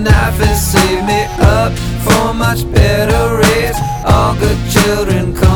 knife and save me up for much better race. All good children come